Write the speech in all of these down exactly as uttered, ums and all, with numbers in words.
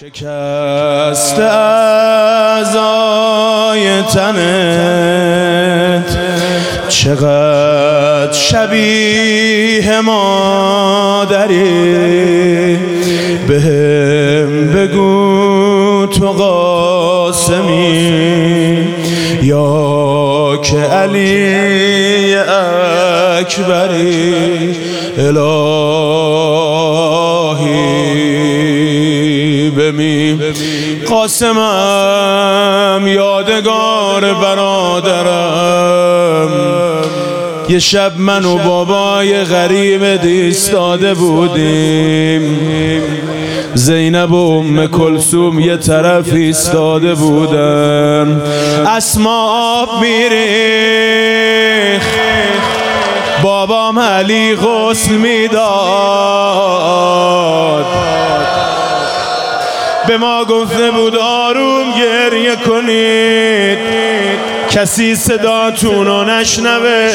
شکست اعضای تنت چقدر شبیه مادری، بهم بگو تو قاسمی یا که علی اکبری. الهی بمی قاسمم یادگار برادرم، یه شب من و بابای غریب ایستاده بودیم، زینب و ام کلثوم یه طرف ایستاده بودن، اسما آب میریخت، بابام علی غسل میداد، به ما گفته بود آروم گریه کنید، کسی صداتون رو نشنوه.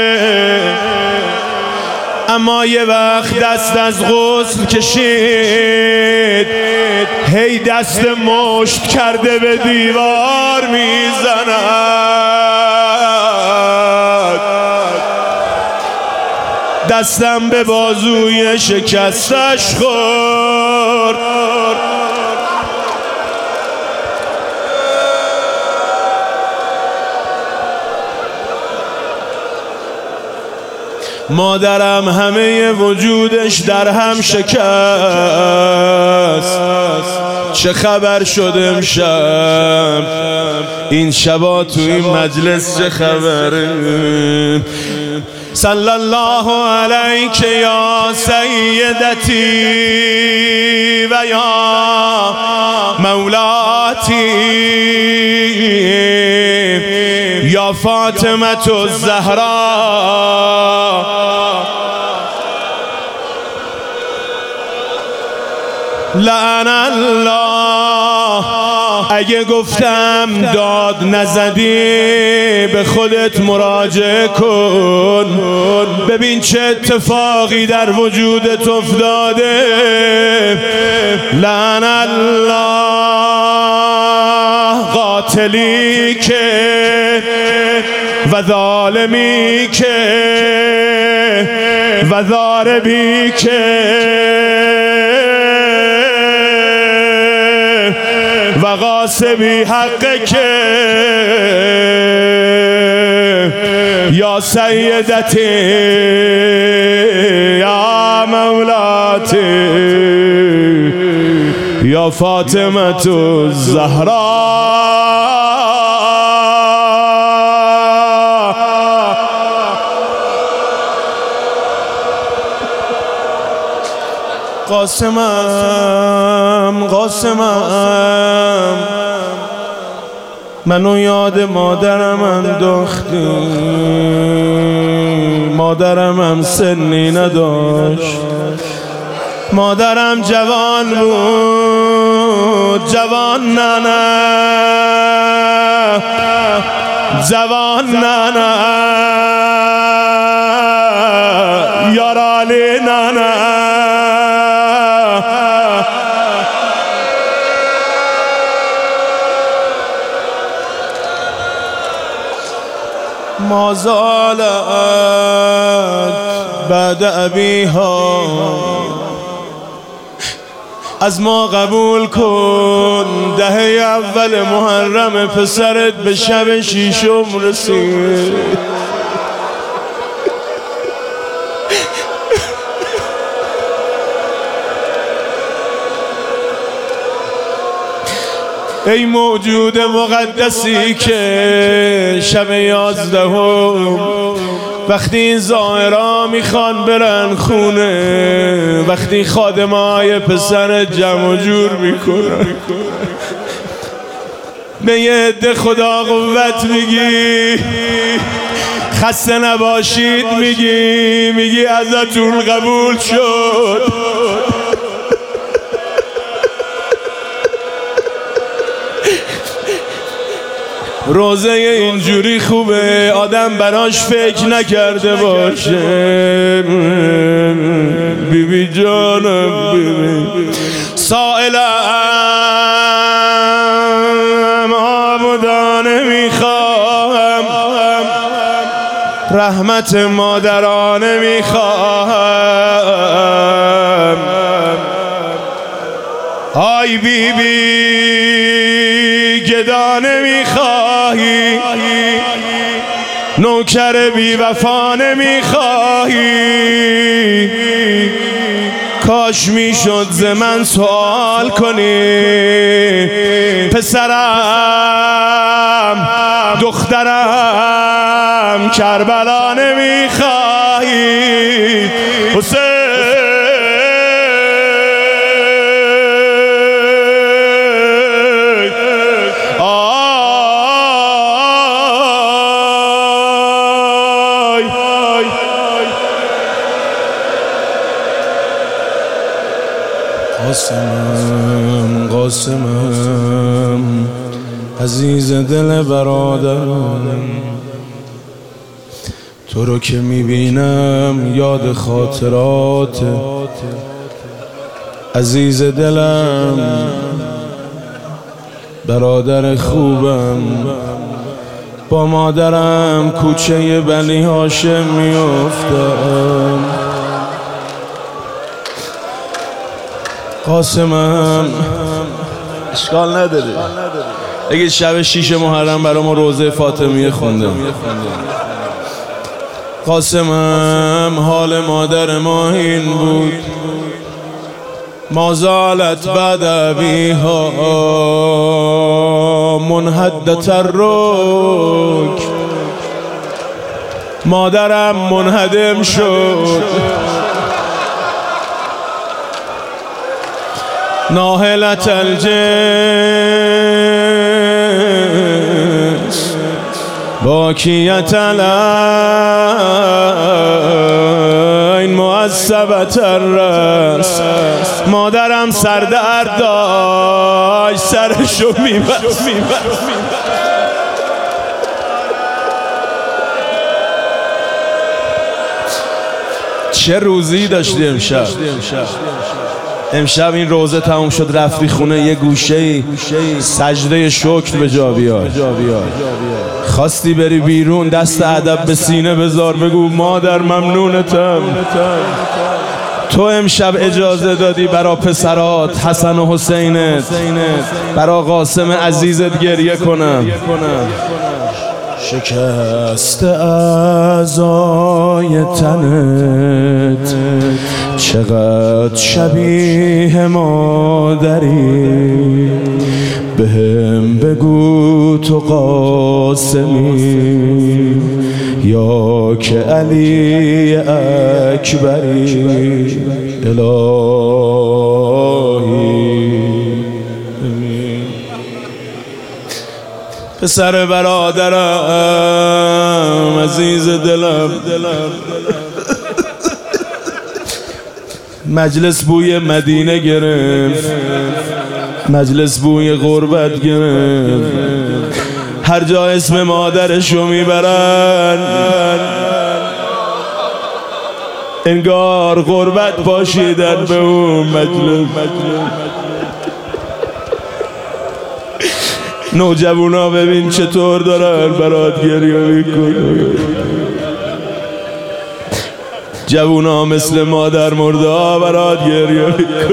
اما یه وقت دست از غسل کشید، هی دست مشت کرده به دیوار میزند، دستم به بازوی شکستش خورد، مادرم همه وجودش در هم شکست. چه خبر شد امشب؟ این شبا تو این مجلس چه خبره؟ صلی الله علیک یا سیدتی و یا مولاتی یا فاطمة الزهراء، لعن الله. اگه گفتم داد نزدی به خودت مراجعه کن، ببین چه اتفاقی در وجودت افتاده. لعن الله قاتلی که و ظالمی که و ضاربی که و غاصبی حق که یا سیدتی یا مولاتی یا فاطمة الزهراء. قاسمم قاسمم منو یاد مادرم انداختی، مادرم هم سنی نداشت، مادرم جوان بود، جوان نه نه جوان نه نه یارالی نه نه. ما زالت بعد ابیها، از ما قبول کن دهه اول محرم پسرت به شب شیشم رسید. ای موجود مقدسی که شب یازدهم وقتی این زائرا میخوان برن خونه، وقتی خادمای پسر جمع جور میکنن، به یه عده خدا قوت میگی، خسته نباشید میگی، میگی ازتون قبول شد. روزه اینجوری خوبه آدم براش فکر نکرده باشه. بی بی جانم بی بی سائلم آبودانه میخواهم، رحمت مادرانه میخواهم. آی بی بی گدانه میخواهی، نوکر بی وفانه میخواهی. کاش میشد ز من سوال کنی، پسرم دخترم کربلا نمیخواهی. حسین قاسمم قاسمم عزیز دل برادرم، تو رو که میبینم یاد خاطرات عزیز دلم. برادر خوبم با مادرم کوچه بنی هاشم میافتم. قاسمم اشکال نداره اگه شب شیش محرم برای ما روزه فاطمیه خونده. قاسمم حال مادر ما این بود، ما زالت بعد ابیها منحدت الرک. مادرم منهدم شد، ناهلت الجنس باکیت العین معذبت الرأس. مادرم سردرد داشت، سرشو میبست. چه روزی داشتی امشب؟ امشب این روزه تموم شد رفتی خونه یه گوشه‌ای سجده شکر به جا بیار. خواستی بری بیرون دست ادب به سینه بذار، بگو مادر ممنونتم. تو امشب اجازه دادی برا پسرات حسن و حسینت، برا قاسم عزیزت گریه کنم. شکست اعضای تنت چقدر شبیه مادری، بهم بگو تو قاسمی یا که علی اکبری. الهی پسر برادرم عزیز دلم، مجلس بوی مدینه گرفت، مجلس بوی غربت گرفت. هر جا اسم مادرشو میبرن انگار غربت پاشیدن به اون مجلس. نوجوونا ببین چطور دارن برات گریه میکنن. جوونا مثل مادر مرده ها برات گریه میکنن.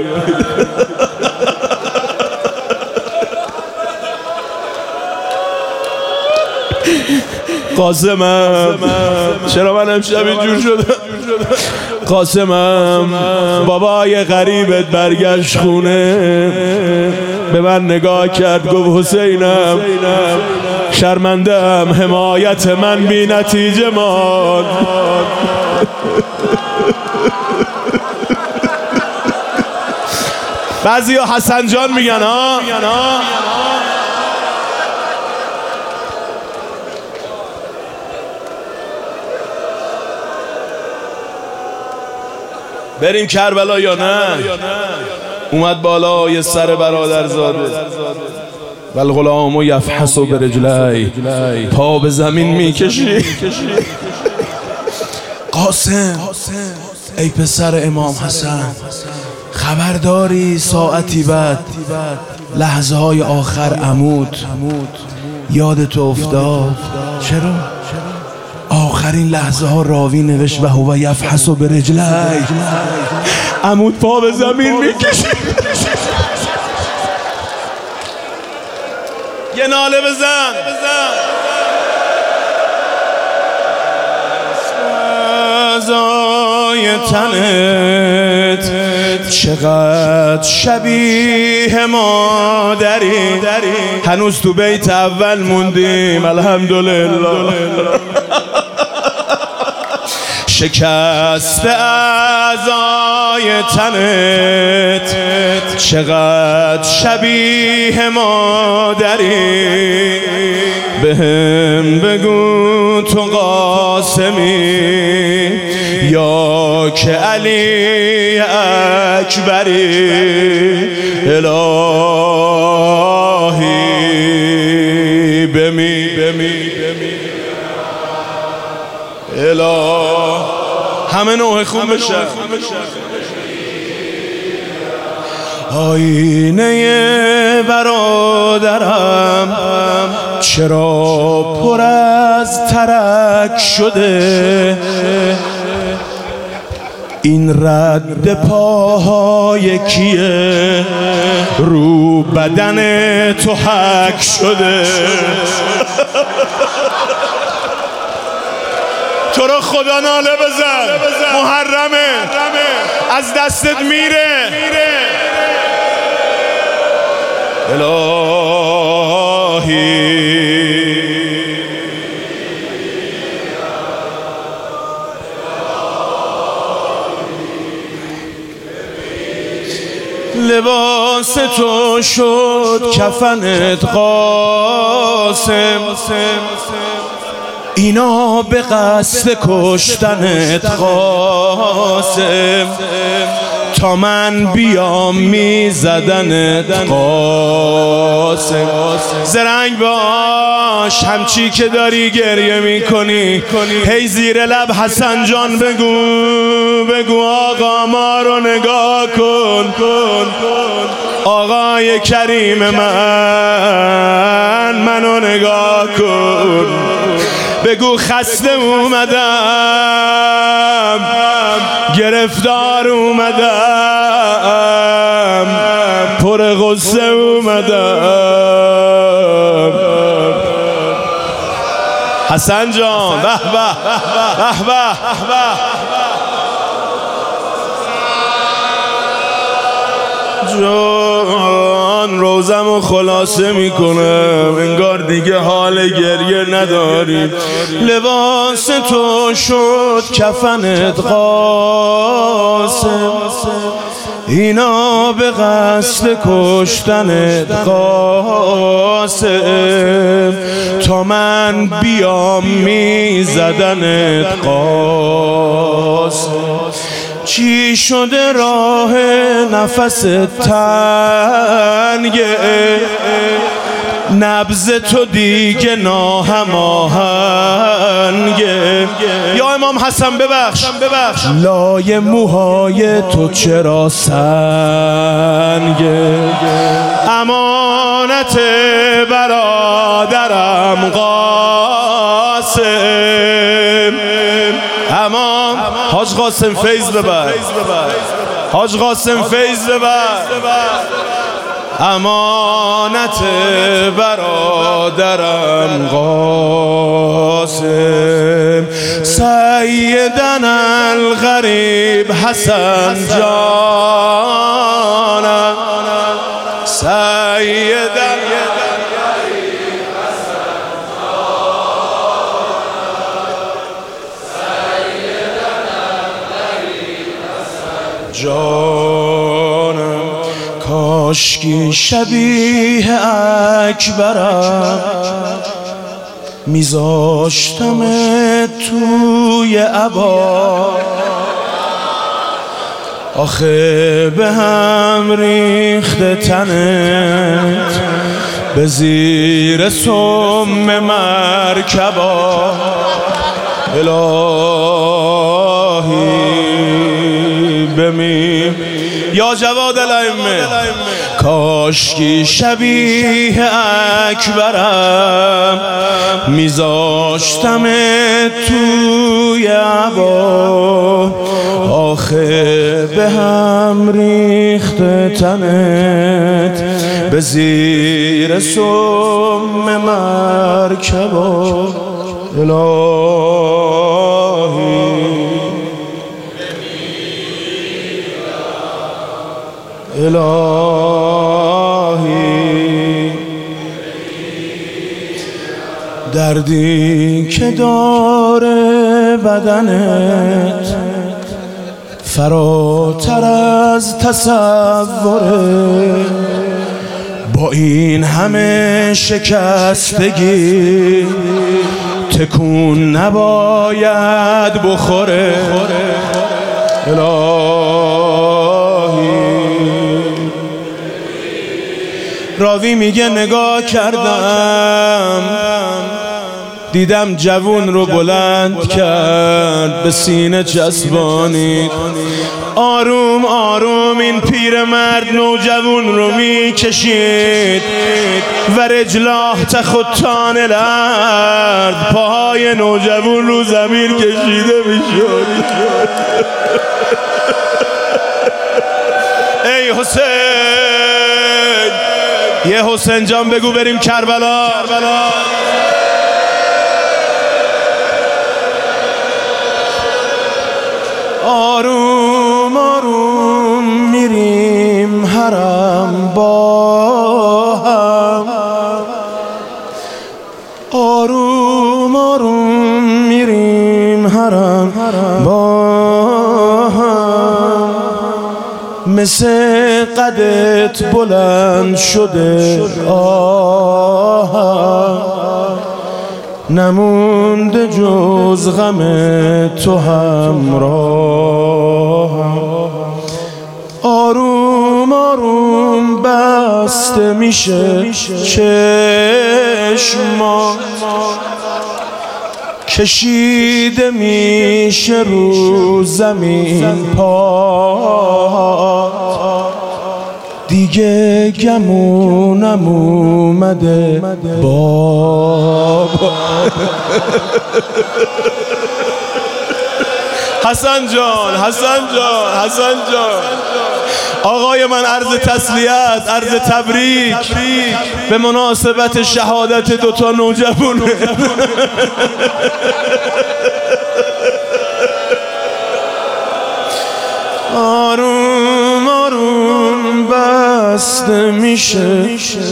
قاسمم چرا من امشب اینجور شدم؟ قاسمم بابای غریبت برگشت خونه، به من نگاه کرد گفت حسینم شرمندم، حمایت من بی نتیجه ماند. بعضی ها حسن جان میگن ها. بریم کربلا یا نه؟ اومد بالا یه سر برادر زاده و الغلام یفحص برجلی، پا به زمین میکشی. قاسم ای پسر امام حسن خبرداری ساعتی بعد لحظه های آخر عمود یاد تو افتاد؟ چرا؟ آخرین لحظه ها راوی نوشت و هو یفحص برجلی، عمود پا به زمین میکشه. یه ناله بزن سازای تنت چقدر شبیه مادری، هنوز تو بیت اول موندیم الحمدلله. شکست اعضای تنت چقدر شبیه مادری، بهم بگو تو قاسمی یا که علی اکبری. الهی بمی بمی اله همه نوع خون بشه. آینه برادرم چرا پر از ترک شده، این رد پاهای کیه رو بدن تو حک شده. تو رو خدا ناله بزن، محرمه از دستت میره. الهی لباس تو شد کفنت قاسم، اینا به قصد کشتنت قاسم، تا من بیام میزدنت قاسم. زرنگ باش همچی که داری گریه میکنی، هی زیر لب حسن جان بگو بگو آقا ما رو نگاه کن، آقای کریم من منو نگاه کن. بگو خسته اومدم گرفتار اومدم پر غصه اومدم. حسن جان به به به به جان روزمو خلاصه میکنم، انگار دیگه حال گریه نداری. لباس تو شد کفنت قاسم، اینا به قصد کشتنت قاسم، تا من بیام میزدنت قاسم. چی شده راه نفس تنگه، نبض تو دیگه ناهماهنگه. یا امام حسن ببخش لای موهای تو چرا سنگه. امانت برادرم قاسم، امام حاج قاسم فیض ببر، حاج قاسم فیض ببر. امانت برادرم قاسم، سیدنا الغریب حسن جانم، سیدنا جانم. کاشکی شبیه اکبرم میذاشتم توی عبا، آخه به هم ریخته تنت به زیر سم مرکبا. الهی بمی یا جواد الائمه کاشکی شبیه اکبرم میذاشتم توی عبا آخه به هم ریخته تنت به زیر سم مرکبا الهی الهی دردی که داره بدنت فراتر از تصوره با این همه شکستگی تکون نباید بخوره الهی راوی میگه نگاه کردم دیدم جوون رو بلند کرد به سینه چسبانید آروم آروم این پیرمرد نوجوون رو میکشید و رجلاه تخطان الارض پاهای نوجوون رو زمین کشیده میشد ای حسین یه حسین جان بگو بریم کربلا آروم آروم میریم حرم با هم آروم آروم میریم حرم با هم مثل قدت بلند شده آهم نمونده جز غم تو همراه آروم آروم بسته میشه چشما کشیده میشه رو زمین پا دیگه گمونم اومده بابا حسن جان حسن جان حسن جان آقای من عرض تسلیت عرض تبریک به مناسبت شهادت دوتا نوجوانه آروم آروم بسته میشه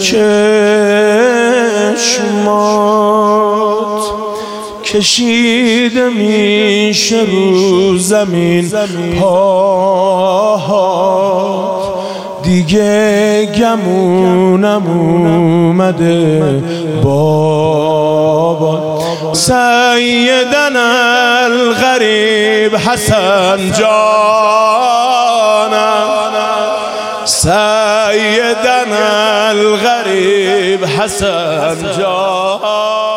چشمات کشیده میشه رو زمین پاها دیگه گمونم اومده بابا سیدنا الغریب حسن جانم سیدنا الغریب حسن جانم